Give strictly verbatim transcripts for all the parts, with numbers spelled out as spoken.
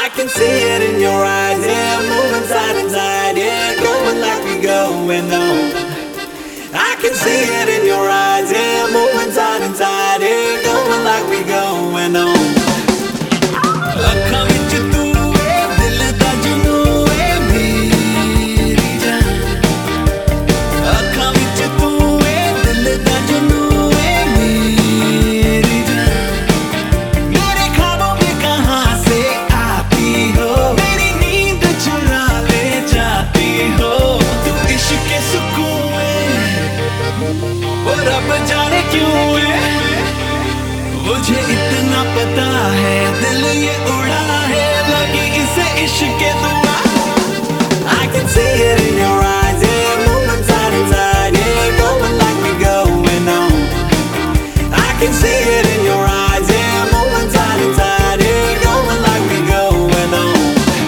I can see it in your eyes, yeah, moving side to side, yeah, going like we going on. I can see it in your eyes, yeah, moving side to side, yeah, going like we going on. ਅੱਖਾਂ ਵਿੱਚ ਤੂੰ ਏ ਦਿਲ ਦਾ ਜਨੂੰਨ ਏ ਮੇਰੀ ਜਾਨ, ਅੱਖਾਂ ਵਿੱਚ ਤੂੰ ਏ ਦਿਲ ਦਾ ਜਨੂੰਨ ਏ ਮੇਰੀ ਜਾਨ, मेरे ख्वाबों में कहाँ से आती हो, मेरी नींद चुरा ले जाती हो, तू इश्क के सुकून है वो रब जाने क्यों है, मुझे इतना पता है दिल ये उड़ा है लगी इसे इश्क के दुआ. I can see it in your eyes, yeah, moving side to side, yeah, going like we going on. I can see it in your eyes, yeah, moving side to side, yeah, going like we going on.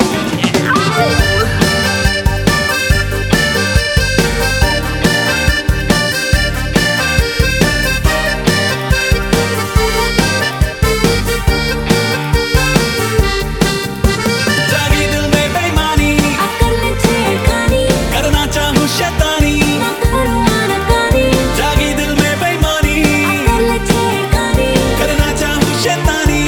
जागी दिल में बेईमानी, करना चाहूं शैतानी, जागी दिल में बेईमानी, करना चाहूं शैतानी,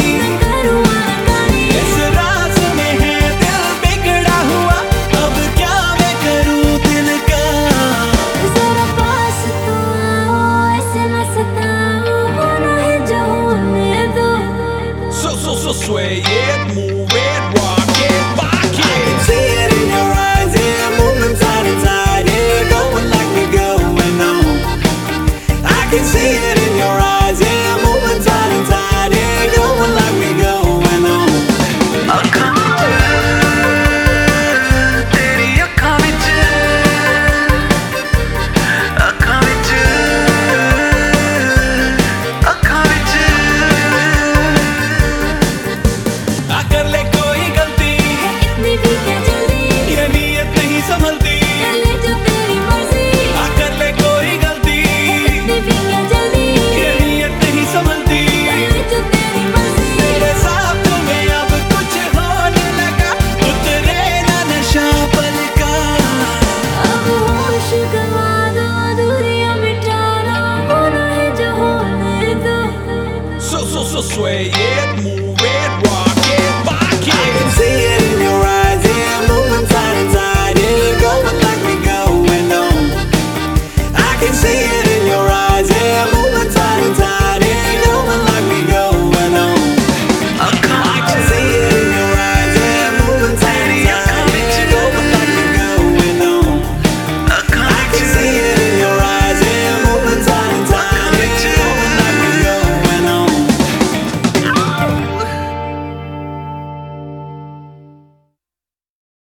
इस राज में है दिल बिगड़ा हुआ, अब क्या मैं करूं दिल का. जरा पास तो आओ, ऐसे न सताओ, होना है जो होने दो. So, so, so sway it, move it, rock it, rock it. I can see it in your eyes, yeah, moving side to side, yeah, going like we going on. I can see it in your eyes, yeah, moving side to side, yeah, going like we going on. ਅੱਖਾਂ ਤੇਰੀ ਅੱਖਾਂ ਵਿੱਚ, ਅੱਖਾਂ ਵਿੱਚ, ਅੱਖਾਂ ਵਿੱਚ. आ कर ले कोई गलती, इतनी भी क्या जल्दी, ये नीयत नहीं संभलती. कर ले जो तेरी मर्जी. आ कर ले कोई गलती, इतनी भी क्या जल्दी, ये नीयत नहीं संभलती. कर ले जो तेरी मर्जी. तेरे साथ में अब कुछ होने लगा, उतरे ना नशा पल का. अब होश गवा दो, दूरियां मिटा दो, होना है जो होने दो. So, so, so sway it,